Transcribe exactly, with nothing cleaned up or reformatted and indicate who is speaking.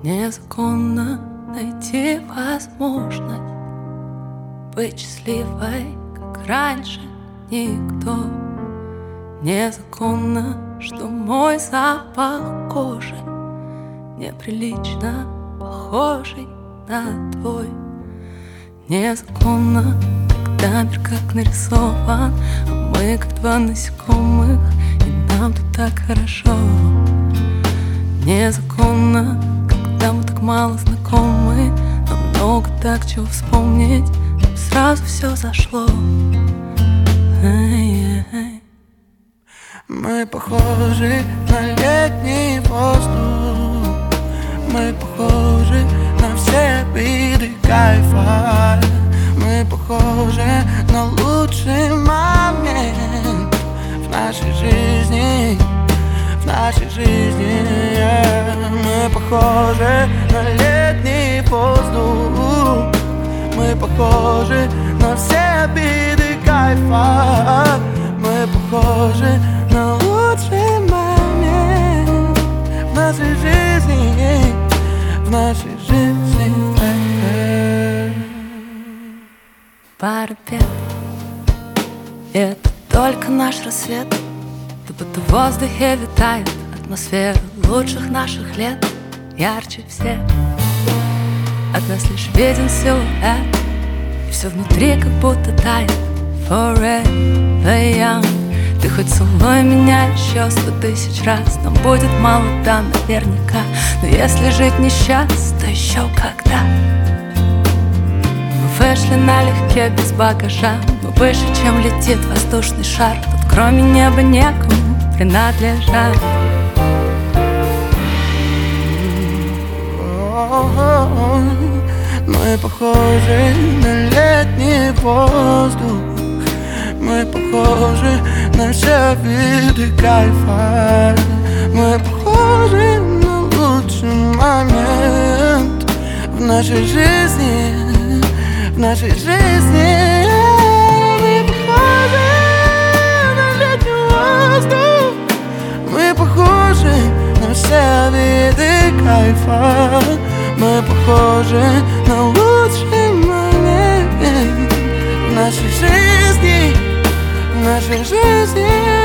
Speaker 1: Незаконно найти возможность быть счастливой, как раньше никто. Незаконно, что мой запах кожи неприлично похожий на твой. Незаконно, когда мир как нарисован, а мы как два насекомых, и нам тут так хорошо. Незаконно, когда мы так мало знакомы, но много так чего вспомнить, нам сразу все зашло. Эй-эй-эй.
Speaker 2: Мы похожи на летний воздух, мы похожи на все виды кайфа, мы похожи на лучший момент в нашей жизни, в нашей жизни. Мы похожи на летний воздух, мы похожи на все виды кайфа, мы похожи на лучший момент в нашей жизни, в нашей жизни.
Speaker 1: Парапет — это только наш рассвет, да будто в воздухе витает атмосфера лучших наших лет. Ярче всех от нас лишь виден силуэт, и все внутри как будто тает. Forever young. Ты хоть целуй меня еще сто тысяч раз, нам будет мало, да, наверняка. Но если жить не сейчас, то еще когда. Мы вышли налегке, без багажа, мы выше, чем летит воздушный шар. Тут кроме неба некому принадлежать.
Speaker 2: Мы похожи на летний воздух, мы похожи на все виды кайфа, мы похожи на лучший момент в нашей жизни, в нашей жизни. Мы похожи на летний воздух, мы похожи на все виды кайфа, мы похожи на лучший момент в нашей жизни, в нашей жизни.